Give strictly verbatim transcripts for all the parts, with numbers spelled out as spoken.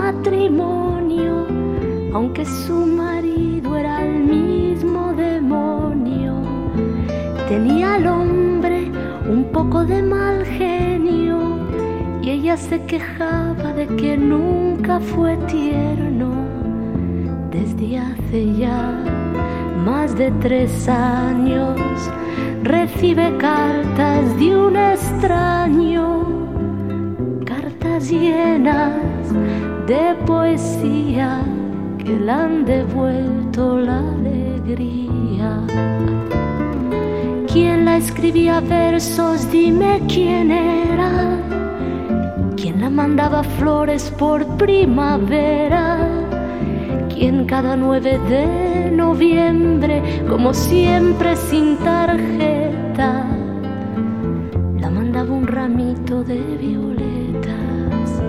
matrimonio, aunque su marido era el mismo demonio. Tenía al hombre un poco de mal genio y ella se quejaba de que nunca fue tierno. Desde hace ya más de tres años recibe cartas de un extraño, cartas llenas de poesía que le han devuelto la alegría. ¿Quién la escribía versos? Dime quién era. ¿Quién la mandaba flores por primavera? ¿Quién cada nueve de noviembre, como siempre sin tarjeta, la mandaba un ramito de violetas?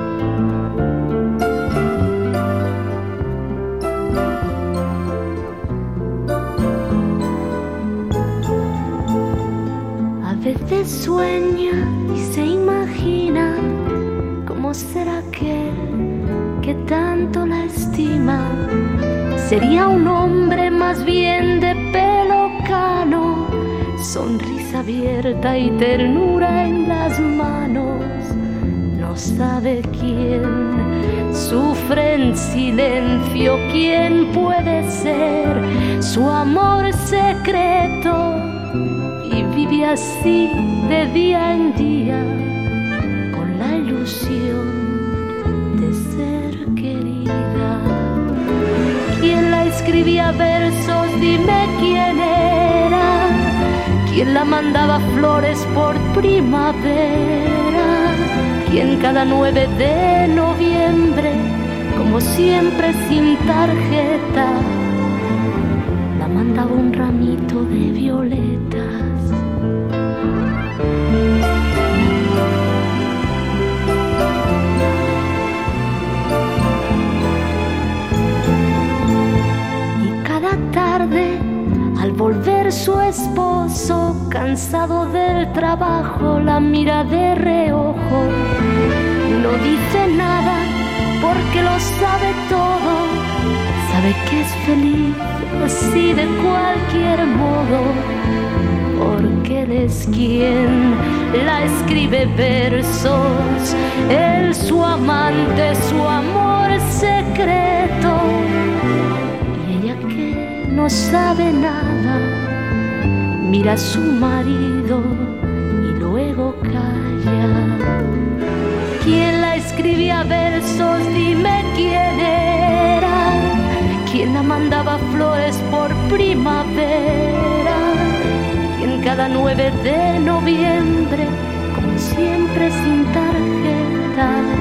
A veces sueña y se imagina cómo será aquel que tanto la estima. Sería un hombre más bien de pelo cano, sonrisa abierta y ternura en las manos. No sabe quién sufre en silencio, quién puede ser su amor secreto, y vive así de día en día con la ilusión de ser querida. ¿Quién la escribía versos? Dime quién era. ¿Quién la mandaba flores por primavera? ¿Quién cada nueve de noviembre, como siempre sin tarjeta, la mandaba un ramito de violetas? Tarde, al volver su esposo, cansado del trabajo, la mira de reojo. No dice nada porque lo sabe todo. Sabe que es feliz así de cualquier modo, porque él es quien la escribe versos, él su amante, su amor secreto. No sabe nada, mira a su marido y luego calla. ¿Quién la escribía versos? Dime quién era. ¿Quién la mandaba flores por primavera? ¿Quién cada nueve de noviembre, como siempre sin tarjeta,